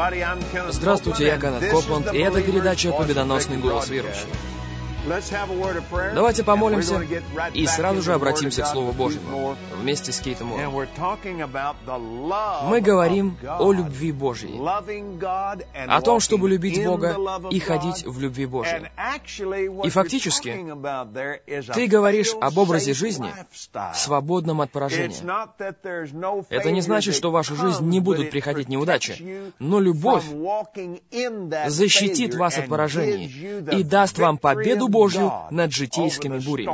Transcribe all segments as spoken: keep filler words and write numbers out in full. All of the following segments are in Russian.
Здравствуйте, я Кеннет Копланд, и это передача «Победоносный голос верующих». Давайте помолимся и сразу же обратимся к Слову Божьему вместе с Кейтом Муром. Мы говорим о любви Божьей, о том, чтобы любить Бога и ходить в любви Божьей. И фактически, ты говоришь об образе жизни, свободном от поражения. Это не значит, что в вашу жизнь не будут приходить неудачи, но любовь защитит вас от поражений и даст вам победу Божью над житейскими бурями.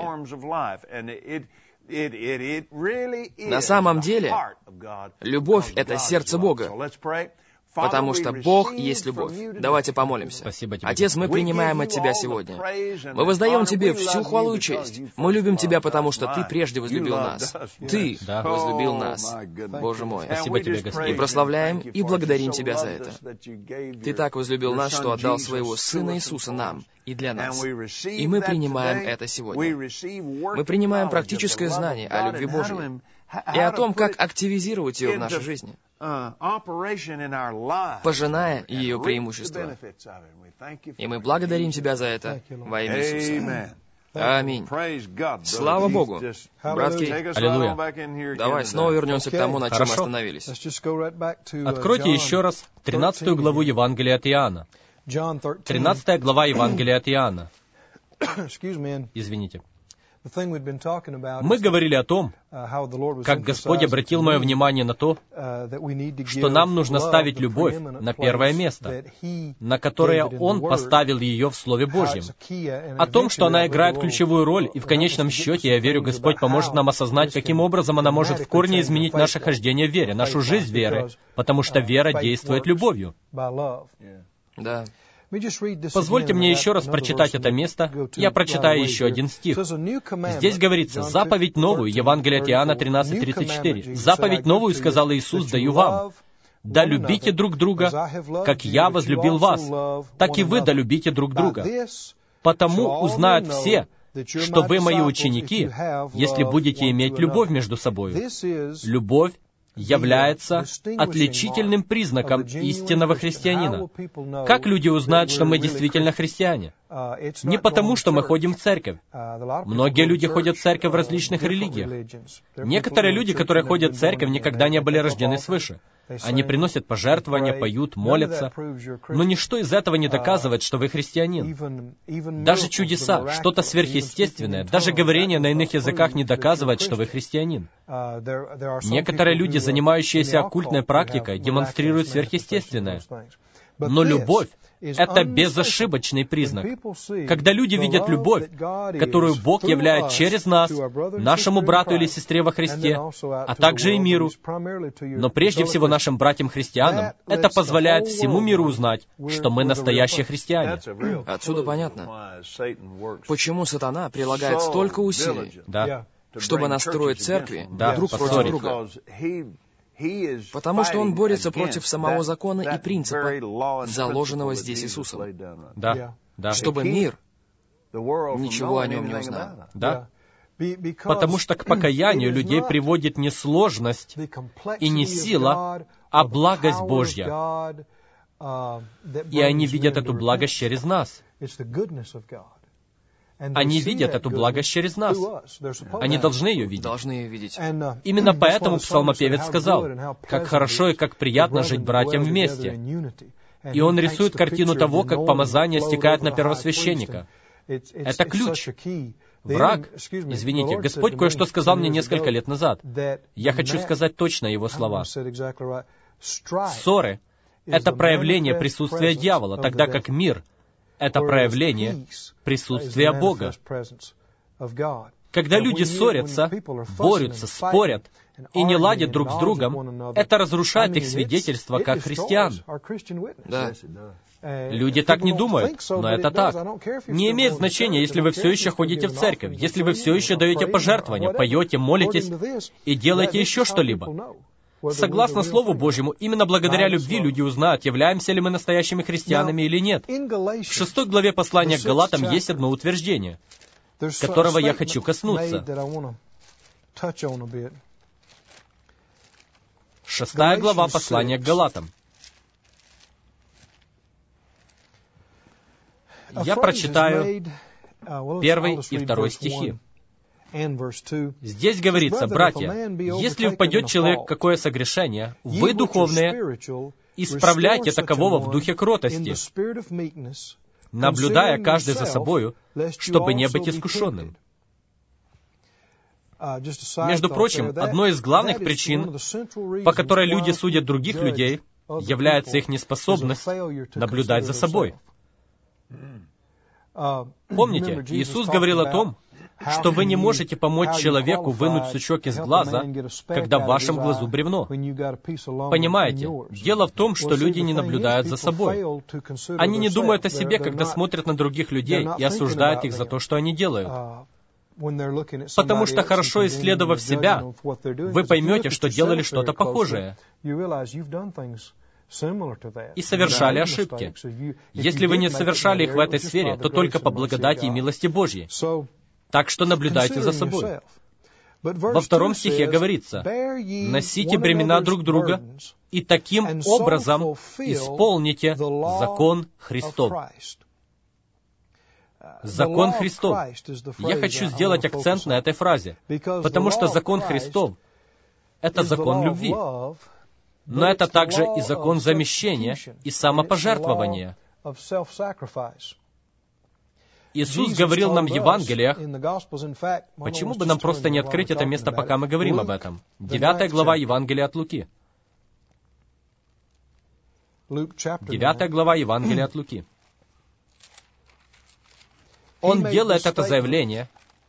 На самом деле, любовь — это сердце Бога, потому что Бог есть любовь. Давайте помолимся. Спасибо тебе. Отец, мы принимаем от Тебя сегодня. Мы воздаем Тебе всю хвалу и честь. Мы любим Тебя, потому что Ты прежде возлюбил нас. Ты Да. возлюбил нас, Боже мой. Спасибо Тебе, Господь. И прославляем и благодарим Тебя за это. Ты так возлюбил нас, что отдал Своего Сына Иисуса нам и для нас. И мы принимаем это сегодня. Мы принимаем практическое знание о любви Божьей и о том, как активизировать ее в нашей жизни, пожиная ее преимущества. И мы благодарим Тебя за это во имя Иисуса. Аминь. Слава Богу. Брат Кей, Аллилуйя. давай снова вернемся к тому, на чем мы Хорошо. остановились. Откройте еще раз тринадцатую главу Евангелия от Иоанна. тринадцатая глава Евангелия от Иоанна. Извините. Мы говорили о том, как Господь обратил мое внимание на то, что нам нужно ставить любовь на первое место, на которое Он поставил ее в Слове Божьем. О том, что она играет ключевую роль, и в конечном счете, я верю, Господь поможет нам осознать, каким образом она может в корне изменить наше хождение в вере, нашу жизнь веры, потому что вера действует любовью. Да. Позвольте мне еще раз прочитать это место. Я прочитаю еще один стих. Здесь говорится: «Заповедь новую», Евангелие от Иоанна тринадцать тридцать четыре. «Заповедь новую, сказал Иисус, даю вам, да любите друг друга, как я возлюбил вас, так и вы да любите друг друга. Потому узнают все, что вы мои ученики, если будете иметь любовь между собой». Любовь является отличительным признаком истинного христианина. Как люди узнают, что мы действительно христиане? Не потому, что мы ходим в церковь. Многие люди ходят в церковь в различных религиях. Некоторые люди, которые ходят в церковь, никогда не были рождены свыше. Они приносят пожертвования, поют, молятся. Но ничто из этого не доказывает, что вы христианин. Даже чудеса, что-то сверхъестественное, даже говорение на иных языках не доказывает, что вы христианин. Некоторые люди, занимающиеся оккультной практикой, демонстрируют сверхъестественное. Но любовь — это безошибочный признак. Когда люди видят любовь, которую Бог являет через нас, нашему брату или сестре во Христе, а также и миру, но прежде всего нашим братьям-христианам, это позволяет всему миру узнать, что мы настоящие христиане. Отсюда понятно, почему сатана прилагает столько усилий, Да. чтобы настроить церкви Да, друг против поссорить. друга. Потому что он борется против самого закона и принципа, заложенного здесь Иисусом, Да. Да. чтобы мир ничего о нем не узнал. Да. Потому что к покаянию людей приводит не сложность и не сила, а благость Божья. И они видят эту благость через нас. Они видят эту благость через нас. Они должны ее видеть. Должны ее видеть. Именно поэтому псалмопевец сказал, как хорошо и как приятно жить братьям вместе. И он рисует картину того, как помазание стекает на первосвященника. Это ключ. Враг, извините, Господь кое-что сказал мне несколько лет назад. Я хочу сказать точно его слова. Ссоры — это проявление присутствия дьявола, тогда как мир — это проявление присутствия Бога. Когда люди ссорятся, борются, спорят и не ладят друг с другом, это разрушает их свидетельство как христиан. Да. Люди так не думают, но это так. Не имеет значения, если вы все еще ходите в церковь, если вы все еще даете пожертвования, поете, молитесь и делаете еще что-либо. Согласно Слову Божьему, именно благодаря любви люди узнают, являемся ли мы настоящими христианами или нет. В шестой главе послания к Галатам есть одно утверждение, которого я хочу коснуться. Шестая глава послания к Галатам. Я прочитаю первый и второй стихи. Здесь говорится: «Братья, если впадет человек в какое согрешение, вы, духовные, исправляйте такового в духе кротости, наблюдая каждый за собою, чтобы не быть искушенным». Между прочим, одной из главных причин, по которой люди судят других людей, является их неспособность наблюдать за собой. Помните, Иисус говорил о том, что вы не можете помочь человеку вынуть сучок из глаза, когда в вашем глазу бревно. Понимаете, дело в том, что люди не наблюдают за собой. Они не думают о себе, когда смотрят на других людей и осуждают их за то, что они делают. Потому что, хорошо исследовав себя, вы поймете, что делали что-то похожее и совершали ошибки. Если вы не совершали их в этой сфере, то только по благодати и милости Божьей. Так что наблюдайте за собой. Во втором стихе говорится: «Носите бремена друг друга, и таким образом исполните закон Христов». Закон Христов. Я хочу сделать акцент на этой фразе, потому что закон Христов — это закон любви. Но это также и закон замещения и самопожертвования. Иисус говорил нам в Евангелиях, почему бы нам просто не открыть это место, пока мы говорим об этом? Девятая глава Евангелия от Луки. Девятая глава Евангелия от Луки. Он делает это заявление,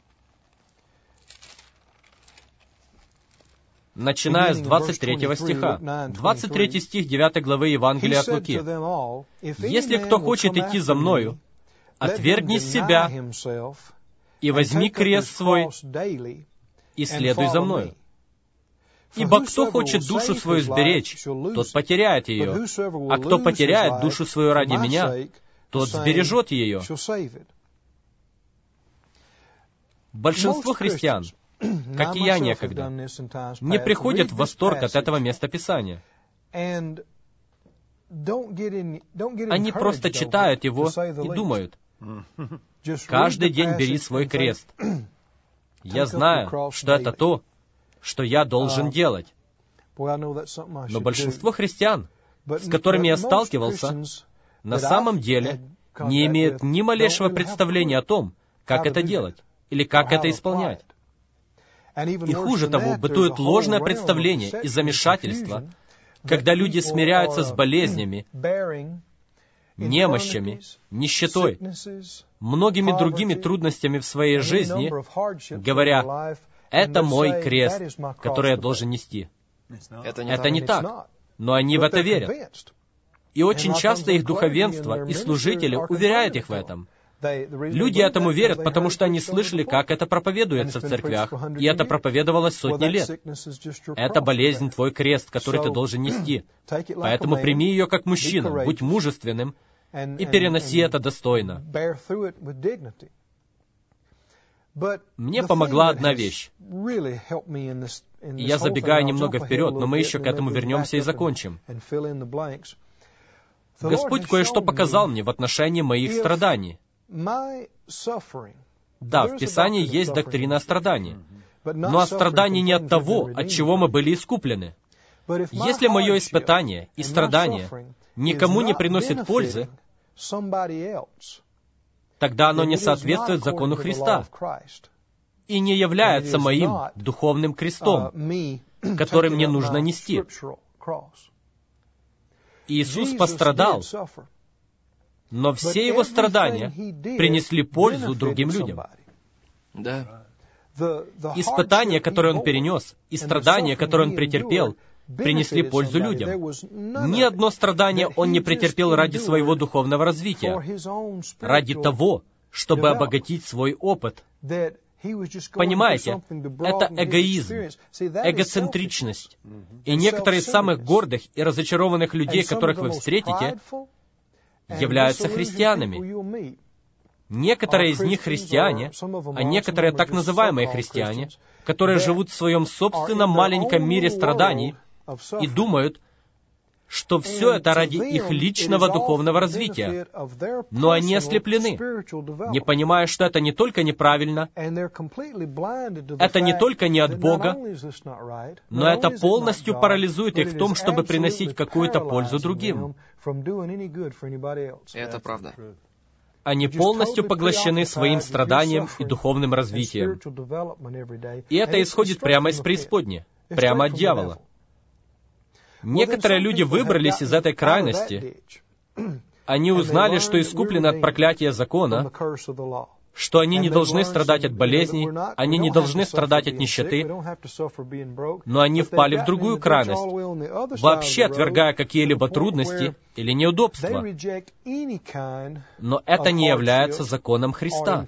начиная с двадцать третьего стиха. двадцать третий стих девятой главы Евангелия от Луки. «Если кто хочет идти за Мною, отвергни себя и возьми крест свой и следуй за Мною. Ибо кто хочет душу свою сберечь, тот потеряет ее, а кто потеряет душу свою ради Меня, тот сбережет ее». Большинство христиан, как и я некогда, не приходят в восторг от этого места Писания. Они просто читают его и думают: «Каждый день бери свой крест». Я знаю, что это то, что я должен делать. Но большинство христиан, с которыми я сталкивался, на самом деле не имеют ни малейшего представления о том, как это делать или как это исполнять. И хуже того, бытует ложное представление и замешательство, когда люди смиряются с болезнями, немощами, нищетой, многими другими трудностями в своей жизни, говоря: «Это мой крест, который я должен нести». Это не Это так. не так, но они в это верят. И очень часто их духовенство и служители уверяют их в этом. Люди этому верят, потому что они слышали, как это проповедуется в церквях, и это проповедовалось сотни лет. Это болезнь, твой крест, который ты должен нести. Поэтому прими ее как мужчина, будь мужественным, и переноси это достойно. Мне помогла одна вещь. И я забегаю немного вперед, но мы еще к этому вернемся и закончим. Господь кое-что показал мне в отношении моих страданий. Да, в Писании есть доктрина о страдании. Но о страдании не от того, от чего мы были искуплены. Если мое испытание и страдание никому не приносит пользы, тогда оно не соответствует закону Христа и не является моим духовным крестом, который мне нужно нести. Иисус пострадал, но все Его страдания принесли пользу другим людям. Да. Испытания, которые Он перенес, и страдания, которые Он претерпел, принесли пользу людям. Ни одно страдание Он не претерпел ради своего духовного развития, ради того, чтобы обогатить свой опыт. Понимаете, это эгоизм, эгоцентричность. И некоторые из самых гордых и разочарованных людей, которых вы встретите, являются христианами. Некоторые из них христиане, а некоторые так называемые христиане, которые живут в своем собственном маленьком мире страданий и думают, что все это ради их личного духовного развития. Но они ослеплены, не понимая, что это не только неправильно, это не только не от Бога, но это полностью парализует их в том, чтобы приносить какую-то пользу другим. Это правда. Они полностью поглощены своим страданием и духовным развитием. И это исходит прямо из преисподней, прямо от дьявола. Некоторые люди выбрались из этой крайности. Они узнали, что искуплены от проклятия закона, что они не должны страдать от болезней, они не должны страдать от нищеты, но они впали в другую крайность, вообще отвергая какие-либо трудности или неудобства. Но это не является законом Христа.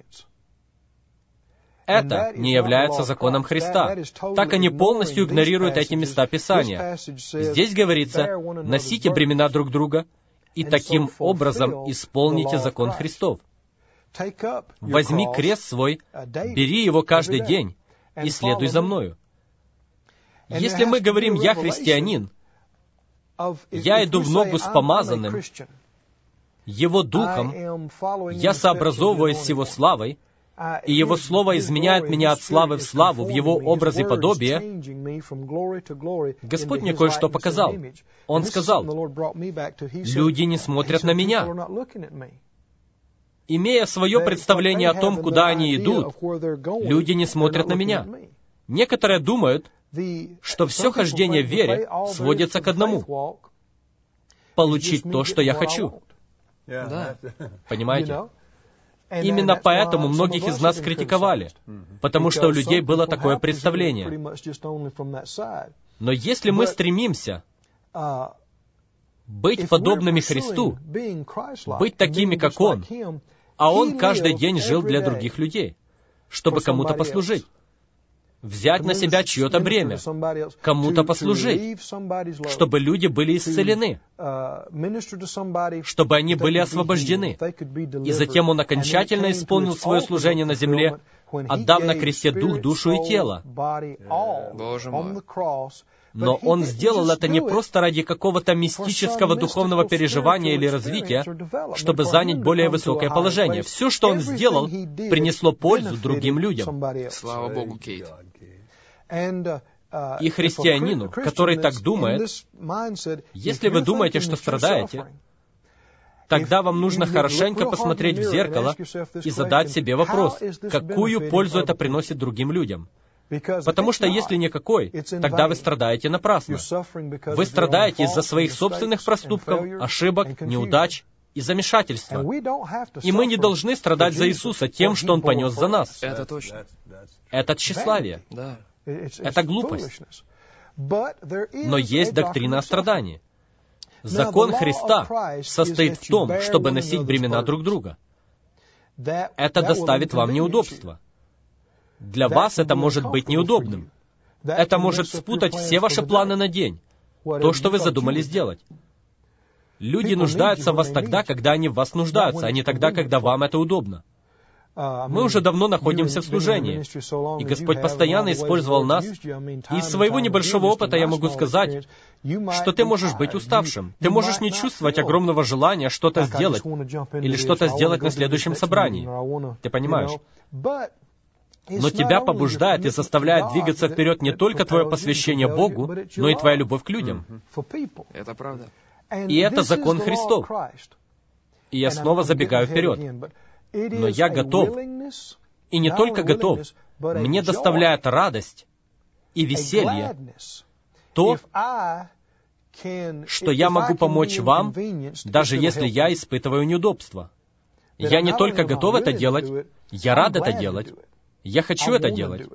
Это не является законом Христа. Так они полностью игнорируют эти места Писания. Здесь говорится: носите бремена друг друга и таким образом исполните закон Христов. Возьми крест свой, бери его каждый день и следуй за мною. Если мы говорим «я христианин», я иду в ногу с помазанным, Его Духом, я сообразовываюсь с Его славой, и Его Слово изменяет меня от славы в славу, в Его образ и подобие. Господь мне кое-что показал. Он сказал: «Люди не смотрят на меня». Имея свое представление о том, куда они идут, люди не смотрят на меня. Некоторые думают, что все хождение в вере сводится к одному — получить то, что я хочу. Да. Понимаете? Именно поэтому многих из нас критиковали, потому что у людей было такое представление. Но если мы стремимся быть подобными Христу, быть такими, как Он, а Он каждый день жил для других людей, чтобы кому-то послужить, взять на себя чье-то бремя, кому-то послужить, чтобы люди были исцелены, чтобы они были освобождены. И затем Он окончательно исполнил свое служение на земле, отдав на кресте дух, душу и тело. Боже мой. Но Он сделал это не просто ради какого-то мистического духовного переживания или развития, чтобы занять более высокое положение. Все, что Он сделал, принесло пользу другим людям. Слава Богу, Кейт. И христианину, который так думает, если вы думаете, что страдаете, тогда вам нужно хорошенько посмотреть в зеркало и задать себе вопрос, какую пользу это приносит другим людям. Потому что если никакой, тогда вы страдаете напрасно. Вы страдаете из-за своих собственных проступков, ошибок, неудач и замешательства. И мы не должны страдать за Иисуса тем, что Он понес за нас. Это точно. Это тщеславие. Да. Это глупость. Но есть доктрина о страдании. Закон Христа состоит в том, чтобы носить бремена друг друга. Это доставит вам неудобства. Для вас это может быть неудобным. Это может спутать все ваши планы на день, то, что вы задумали сделать. Люди нуждаются в вас тогда, когда они в вас нуждаются, а не тогда, когда вам это удобно. Мы уже давно находимся в служении, и Господь постоянно использовал нас. И из своего небольшого опыта я могу сказать, что ты можешь быть уставшим. Ты можешь не чувствовать огромного желания что-то сделать, или что-то сделать на следующем собрании. Ты понимаешь? Но тебя побуждает и заставляет двигаться вперед не только твое посвящение Богу, но и твоя любовь к людям. Это правда. И это закон Христов. И я снова забегаю вперед. Но я готов. И не только готов. Мне доставляет радость и веселье то, что я могу помочь вам, даже если я испытываю неудобства. Я не только готов это делать, я рад это делать. Я хочу это делать.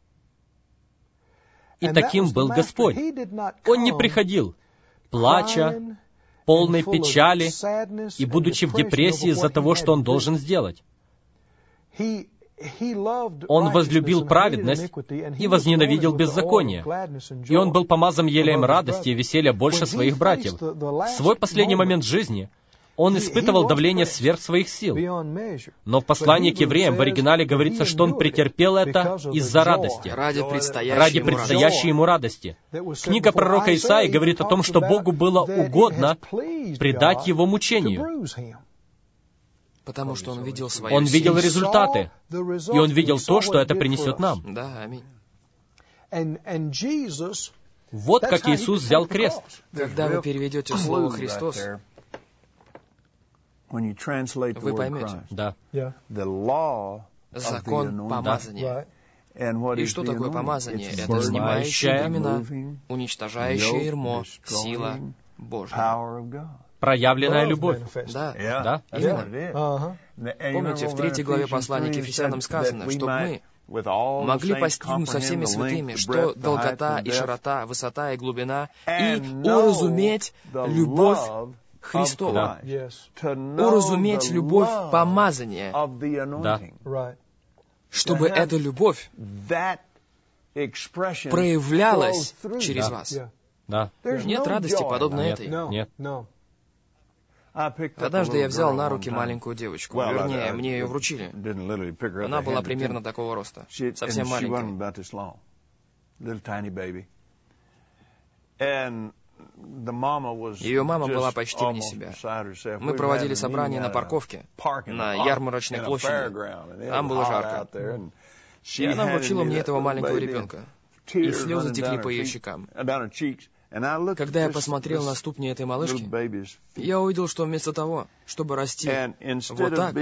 И таким был Господь. Он не приходил, плача, полной печали и будучи в депрессии из-за того, что Он должен сделать. Он возлюбил праведность и возненавидел беззаконие. И Он был помазан елеем радости и веселья больше своих братьев. В свой последний момент жизни Он испытывал давление сверх своих сил. Но в послании к евреям в оригинале говорится, что он претерпел это из-за радости. Ради предстоящей, ради предстоящей ему радости. Книга пророка Исаии говорит о том, что Богу было угодно предать его мучению. Потому что он видел свою Он видел силу. результаты. И он видел то, что это принесет нам. Да, аминь. Вот как Иисус взял крест. Когда вы переведете слово «Христос», вы поймете. Да. Закон помазания. И что такое помазание? Это снимающее бремена, уничтожающее ярмо, сила Божья. Проявленная любовь. Да, Да. именно. Помните, в третьей главе послания к Ефесянам сказано, чтобы мы могли постигнуть со всеми святыми, что долгота и широта, высота и глубина, и уразуметь любовь Христову. Да. Уразуметь любовь помазания, Да. чтобы эта любовь проявлялась через вас. Да. Нет радости, подобной Нет. этой. Нет. Однажды я взял на руки маленькую девочку, вернее, мне ее вручили. Она была примерно такого роста, совсем маленькая. Ее мама была почти вне себя. Мы проводили собрание на парковке, на ярмарочной площади. Там было жарко. И она вручила мне этого маленького ребенка. И слезы текли по ее щекам. Когда я посмотрел на ступни этой малышки, я увидел, что вместо того, чтобы расти вот так,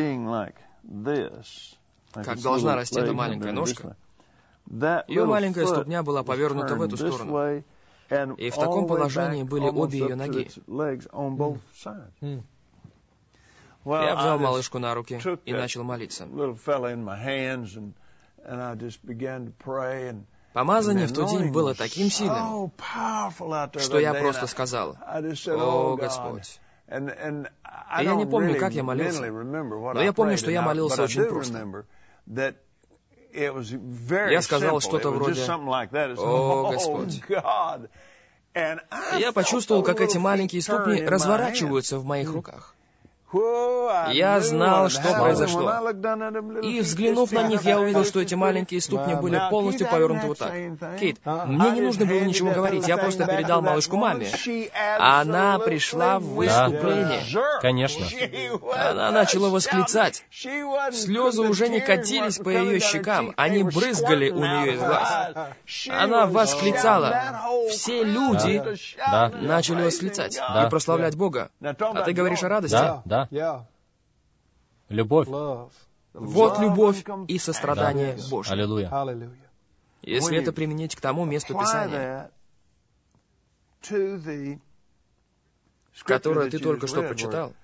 как должна расти эта маленькая ножка, ее маленькая ступня была повернута в эту сторону. И в таком положении были обе ее ноги. Я взял малышку на руки и начал молиться. Помазание в тот день было таким сильным, что я просто сказал: «О, Господь». И я не помню, как я молился, но я помню, что я молился очень просто. Я сказал что-то вроде: «О, Господь». И я почувствовал, как эти маленькие ступни разворачиваются в моих руках. Я знал, что произошло. И, взглянув на них, я увидел, что эти маленькие ступни были полностью повернуты вот так. Кейт, мне не нужно было ничего говорить, я просто передал малышку маме. Она пришла в выступление. Да, конечно. Она начала восклицать. Слезы уже не катились по ее щекам, они брызгали у нее из глаз. Она восклицала. Все люди Да. начали восклицать Да. и прославлять Бога. А ты говоришь о радости? Да, да. Любовь. Вот любовь и сострадание Божье. Аллилуйя. Если это применить к тому месту Писания, которое ты только что прочитал,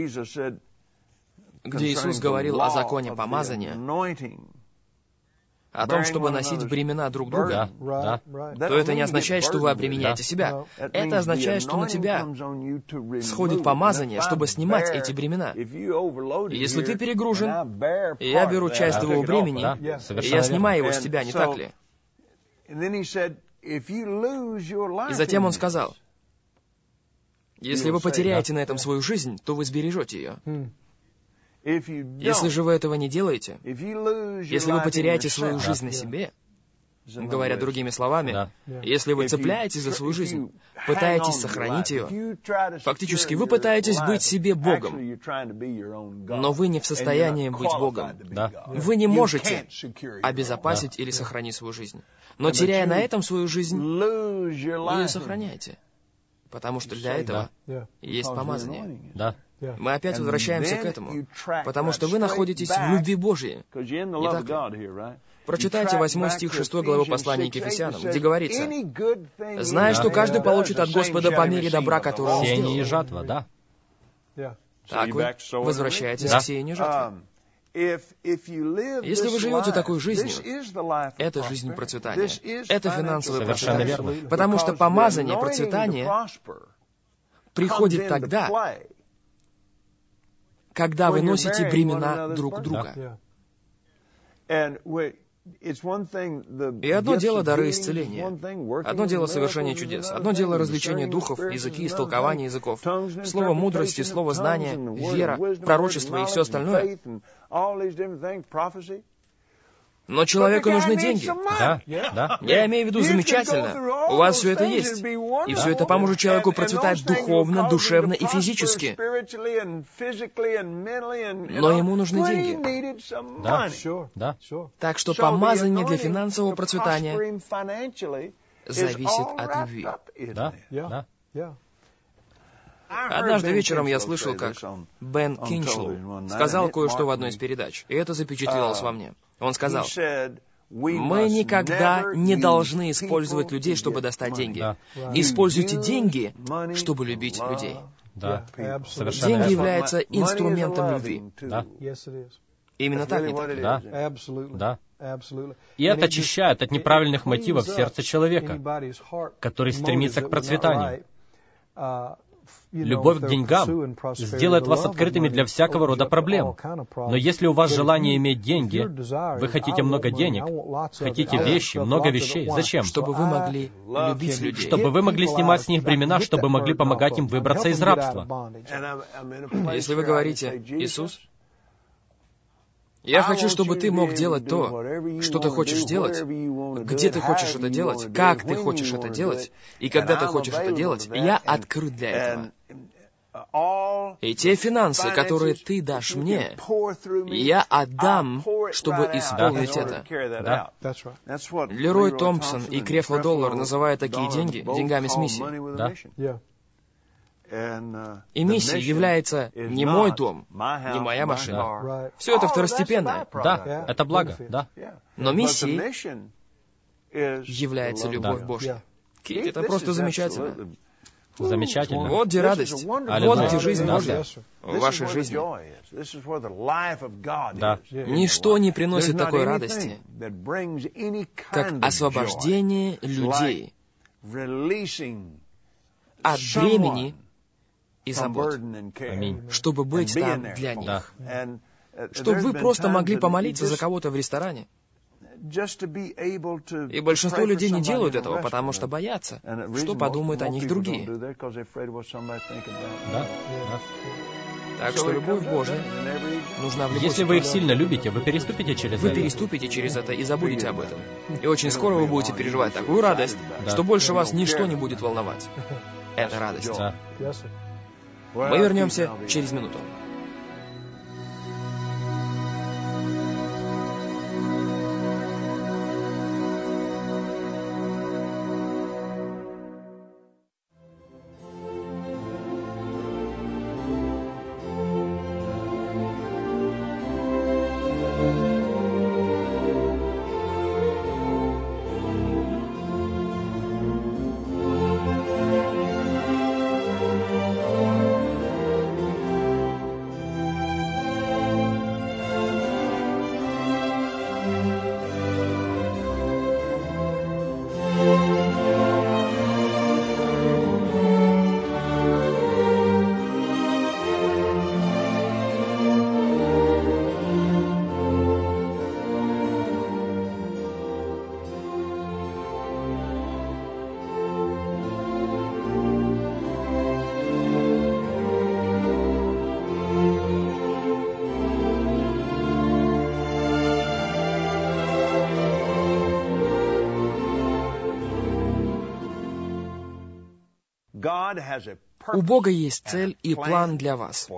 где Иисус говорил о законе помазания, о том, чтобы носить бремена друг друга, Да, да. то это не означает, что вы обременяете себя. Это означает, что на тебя сходит помазание, чтобы снимать эти бремена. И если ты перегружен, и я беру часть твоего бремени, Да, и совершенно я верно. снимаю его с тебя, не так ли? И затем он сказал: если вы потеряете на этом свою жизнь, то вы сбережете ее. Если же вы этого не делаете, если вы потеряете свою жизнь на себе, говоря другими словами, Да. если вы цепляетесь за свою жизнь, пытаетесь сохранить ее, фактически вы пытаетесь быть себе Богом, но вы не в состоянии быть Богом. Да. Вы не можете обезопасить или сохранить свою жизнь. Но теряя на этом свою жизнь, вы ее сохраняете. Потому что для этого есть помазание. Да. Мы опять возвращаемся к этому, потому что вы находитесь в любви Божьей. Не так ли? Прочитайте восьмой стих шестой главы послания к Ефесянам, где говорится: «Зная, что каждый получит от Господа по мере добра, которое он Сеяние и сделал». жатва, да. Так вы возвращаетесь Да. к сеянию жатвы. Если вы живете такой жизнью, это жизнь процветания, это финансовое Совершенно процветание. верно. Потому что помазание процветания приходит тогда, когда вы носите бремена друг друга. И одно дело дары исцеления, одно дело совершение чудес, одно дело развлечение духов, языки, истолкование языков, слово мудрости, слово знания, вера, пророчество и все остальное. Но человеку нужны деньги. Да, да. Я имею в виду замечательно. У вас все это есть. И все это поможет человеку процветать духовно, душевно и физически. Но ему нужны деньги. Да, да. Так что помазание для финансового процветания зависит от любви. Да, да. Однажды вечером я слышал, как Бен Кинчел сказал кое-что в одной из передач, и это запечатлелось во мне. Он сказал: «Мы никогда не должны использовать людей, чтобы достать деньги. Да. Используйте деньги, чтобы любить людей». Да, совершенно Деньги верно. являются инструментом любви. Да, Именно так, не так ли? да, да. И это очищает от неправильных мотивов сердца человека, который стремится к процветанию. Любовь к деньгам сделает вас открытыми для всякого рода проблем. Но если у вас желание иметь деньги, вы хотите много денег, хотите вещи, много вещей. Зачем? Чтобы вы могли любить людей. Чтобы вы могли снимать с них бремена, чтобы могли помогать им выбраться из рабства. Если вы говорите: «Иисус, я хочу, чтобы ты мог делать то, что ты хочешь делать, где ты хочешь это делать, как ты хочешь это делать, и когда ты хочешь это делать, я открыт для этого. И те финансы, которые ты дашь мне, я отдам, чтобы исполнить это». Да. Лерой Томпсон и Крефло Доллар называют такие деньги деньгами с миссией. Да. И миссией является не мой дом, не моя машина. Все это второстепенное. Да, это благо, да. Но миссией является любовь Да. Божья. Кит, это просто замечательно. Замечательно. Вот где радость. Аллилуйя. Вот где жизнь Да, Божья да. в вашей жизни. Да. Ничто не приносит такой радости, как освобождение людей от бремени и забот, Аминь. чтобы быть там для них. Да. Чтобы вы просто могли помолиться за кого-то в ресторане. И большинство людей не делают этого, потому что боятся, что подумают о них другие. Да, да. Так что любовь Божья нужна в любой Если вы их ситуации. сильно любите, вы переступите через Вы это. переступите через это и забудете об этом. И очень скоро вы будете переживать такую радость, Да. что больше вас ничто не будет волновать. Это радость. Да. Мы вернемся через минуту. У Бога есть цель и план для вас.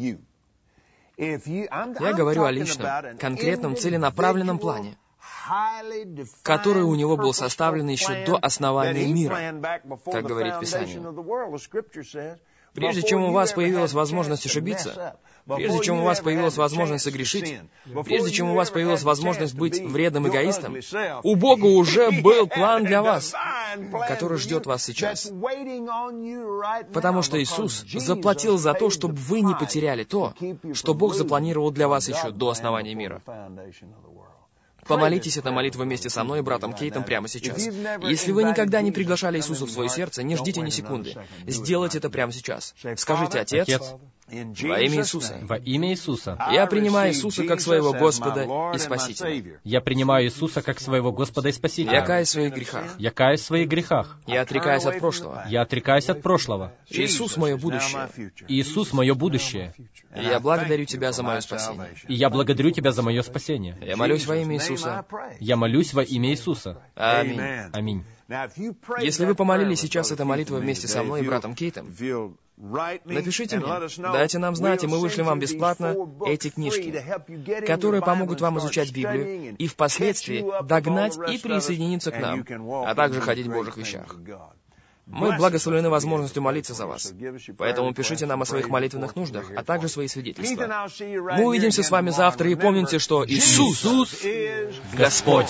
Я говорю о личном, конкретном, целенаправленном плане, который у него был составлен еще до основания мира, как говорит Писание. Прежде чем у вас появилась возможность ошибиться, прежде чем у вас появилась возможность согрешить, прежде чем у вас появилась возможность быть вредным эгоистом, у Бога уже был план для вас, который ждет вас сейчас. Потому что Иисус заплатил за то, чтобы вы не потеряли то, что Бог запланировал для вас еще до основания мира. Помолитесь этой молитвой вместе со мной и братом Кейтом прямо сейчас. Если вы никогда не приглашали Иисуса в свое сердце, не ждите ни секунды. Сделайте это прямо сейчас. Скажите: «Отец, Во имя Иисуса. Во имя Иисуса. Я принимаю Иисуса как своего Господа и Спасителя. Я принимаю Иисуса как своего Господа и Спасителя. Я каюсь в своих грехах. Я каюсь в своих грехах. Я отрекаюсь от прошлого. Я отрекаюсь от прошлого. Иисус — мое будущее. Иисус — мое будущее. И я благодарю Тебя за мое спасение. И я благодарю Тебя за мое спасение. Я молюсь во имя Иисуса. Я молюсь во имя Иисуса. Аминь. Аминь. Если вы помолились сейчас этой молитвой вместе со мной и братом Кейтом, напишите мне, дайте нам знать, и мы вышлем вам бесплатно эти книжки, которые помогут вам изучать Библию и впоследствии догнать и присоединиться к нам, а также ходить в Божьих вещах. Мы благословлены возможностью молиться за вас. Поэтому пишите нам о своих молитвенных нуждах, а также свои свидетельства. Мы увидимся с вами завтра, и помните, что Иисус, Иисус Господь.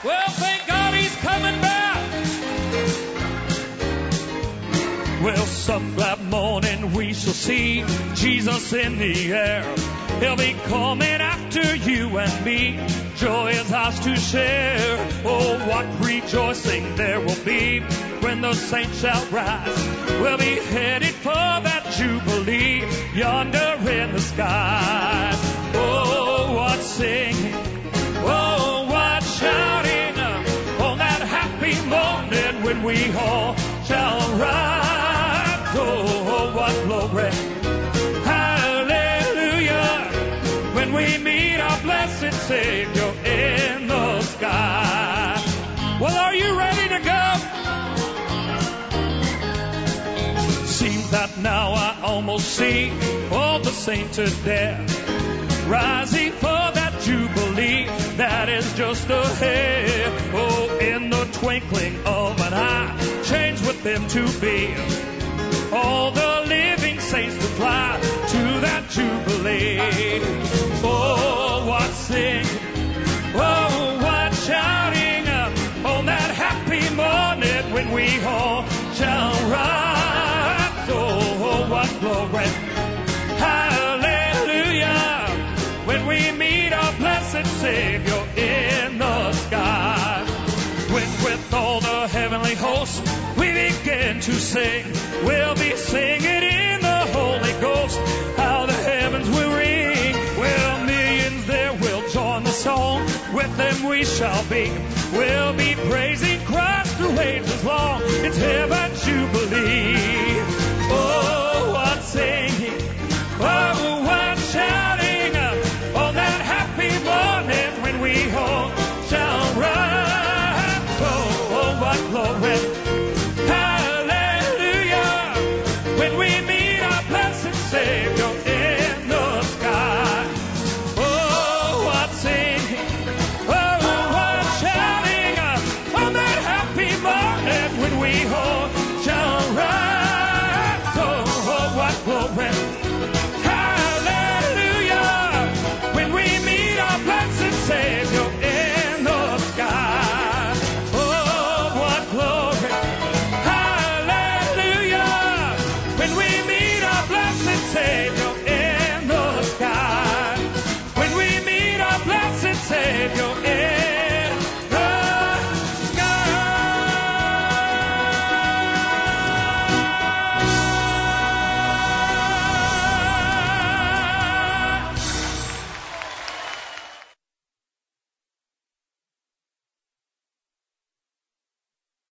Well, some glad morning we shall see Jesus in the air. He'll be coming after you and me. Joy is ours to share. Oh, what rejoicing there will be when the saints shall rise. We'll be headed for that Jubilee yonder in the sky. Oh, what singing. Oh, what shouting on that happy moment when we all shall rise. Oh, what glory, hallelujah, when we meet our blessed Savior in the sky. Well, are you ready to go? Seems that now I almost see all the saints there, rising for that Jubilee that is just ahead. Oh, in the twinkling of an eye, change with them to be all the living saints to fly to that Jubilee. Oh, what sing, oh, what shouting on that happy morning when we all shall rise. Oh, what glory, hallelujah, when we meet our blessed Savior in the sky. When with all the heavenly hosts we begin to sing, we'll be singing in the Holy Ghost, how the heavens will ring. Well, millions there will join the song, with them we shall be. We'll be praising Christ through ages long, it's heaven jubilee.